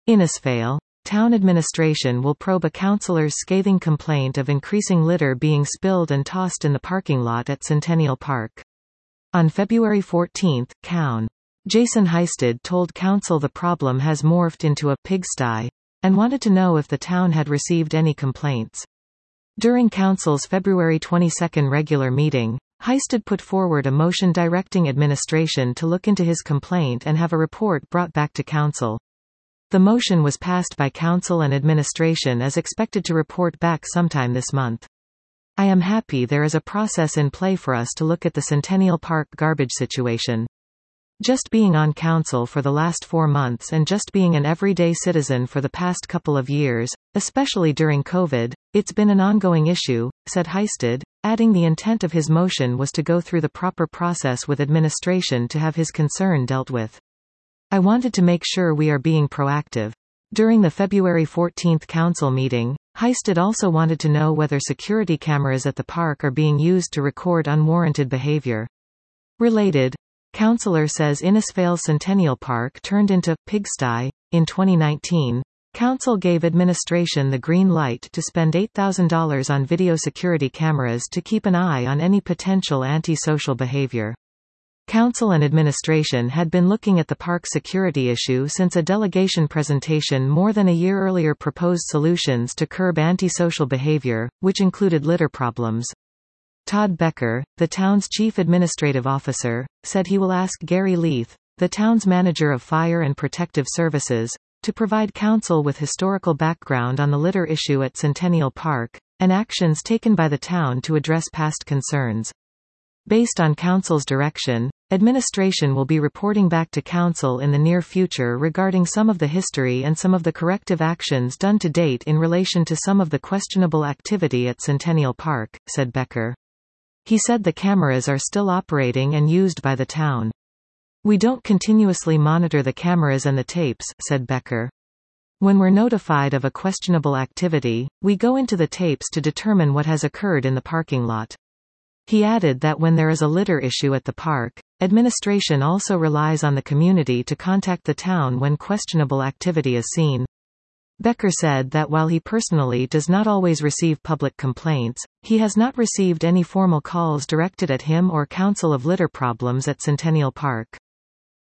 Innisfail. Town administration will probe a councillor's scathing complaint of increasing litter being spilled and tossed in the parking lot at Centennial Park. On February 14, Coun. Jason Heisted told council the problem has morphed into a pigsty, and wanted to know if the town had received any complaints. During council's February 22 regular meeting, Heisted put forward a motion directing administration to look into his complaint and have a report brought back to council. The motion was passed by council and administration as expected to report back sometime this month. I am happy there is a process in play for us to look at the Centennial Park garbage situation. Just being on council for the last 4 months and just being an everyday citizen for the past couple of years, especially during COVID, it's been an ongoing issue, said Heisted, adding the intent of his motion was to go through the proper process with administration to have his concern dealt with. I wanted to make sure we are being proactive. During the February 14 council meeting, Heisted also wanted to know whether security cameras at the park are being used to record unwarranted behavior. Related, councillor says Innisfail's Centennial Park turned into pigsty. In 2019, council gave administration the green light to spend $8,000 on video security cameras to keep an eye on any potential antisocial behavior. Council and administration had been looking at the park security issue since a delegation presentation more than a year earlier proposed solutions to curb antisocial behavior, which included litter problems. Todd Becker, the town's chief administrative officer, said he will ask Gary Leith, the town's manager of fire and protective services, to provide council with historical background on the litter issue at Centennial Park, and actions taken by the town to address past concerns. Based on council's direction, administration will be reporting back to council in the near future regarding some of the history and some of the corrective actions done to date in relation to some of the questionable activity at Centennial Park, said Becker. He said the cameras are still operating and used by the town. We don't continuously monitor the cameras and the tapes, said Becker. When we're notified of a questionable activity, we go into the tapes to determine what has occurred in the parking lot. He added that when there is a litter issue at the park, administration also relies on the community to contact the town when questionable activity is seen. Becker said that while he personally does not always receive public complaints, he has not received any formal calls directed at him or council of litter problems at Centennial Park.